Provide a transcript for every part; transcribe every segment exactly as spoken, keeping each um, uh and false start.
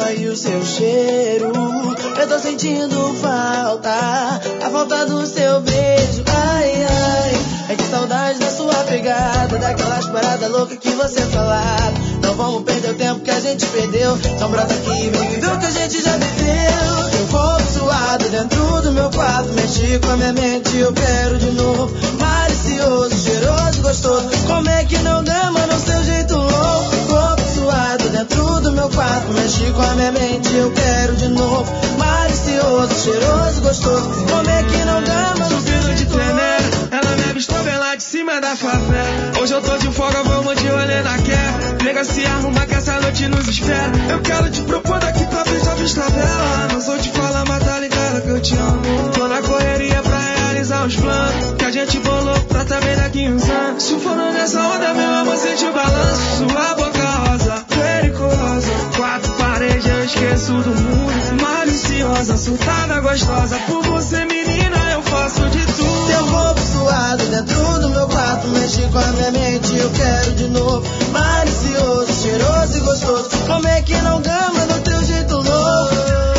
saiu seu cheiro. Eu tô sentindo falta, a falta do seu beijo. Ai, ai, é que saudade da sua pegada, daquelas paradas loucas que você falava. Não vamos perder o tempo que a gente perdeu. Então brota aqui, vem viver o que a gente já viveu. Eu vou suado dentro do meu quarto, mexi com a minha mente, eu quero de novo. Malicioso, cheiroso, gostoso, como é que não dá, mano, o seu jeito louco. Corpo suado dentro do meu quarto, mexi com a minha mente, eu quero de novo. Malicioso, cheiroso, gostoso, como é que não dá, mano, o seu Subindo de jeito Tené, louco. ela me avistou bem lá de cima da favela. Hoje eu tô de folga, vamos de olho na quer. Nega, se arruma que essa noite nos espera. Eu quero te propor daqui pra frente a vista dela. Não sou te falar, mas tá ligado que eu te amo. Tô na correria pra realizar os planos que a gente bolou pra também daqui uns anos. Surfando nessa onda, meu amor, sente o balanço. Sua boca rosa, perigosa, quatro paredes, eu esqueço do mundo. Maliciosa, surtada, gostosa, por você, menina, eu faço de tudo. Teu corpo suado dentro do meu quarto, mexi com a minha mente, eu quero de novo. Malicioso, cheiroso e gostoso, como é que não gama no teu jeito louco.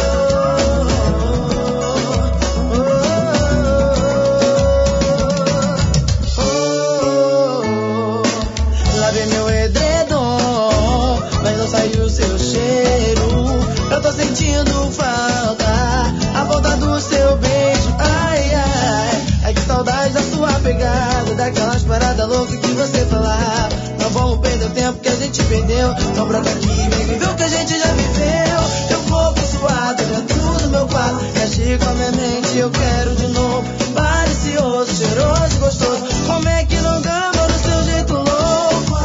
Lavei meu edredom, mas não saiu seu cheiro. Eu tô sentindo falta, a volta do seu beijo. Ai, ai, ai, que saudade da sua pegada, daquelas paradas loucas que você falava. Não vamos perder o tempo que a gente perdeu. Então brota aqui, vem viver o que a gente já viveu. Teu corpo suado dentro do meu quarto, mexe com a minha mente, eu quero de novo. Malicioso, cheiroso, gostoso, como é que não dá, mano, o seu jeito louco.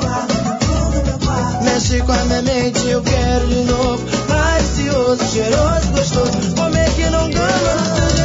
Mexe com a minha mente, eu quero de novo. Malicioso, cheiroso, gostoso, como é que não dá, mano, o seu jeito louco.